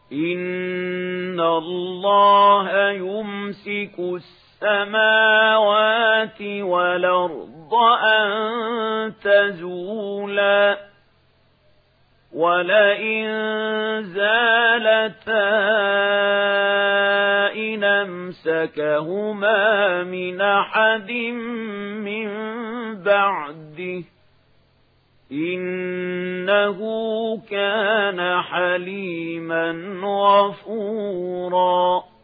إن الله يمسك السماوات والأرض أن تزولا ولئن زالتا إن أمسكهما من أحد من بعده إنه كان حليما غفورا.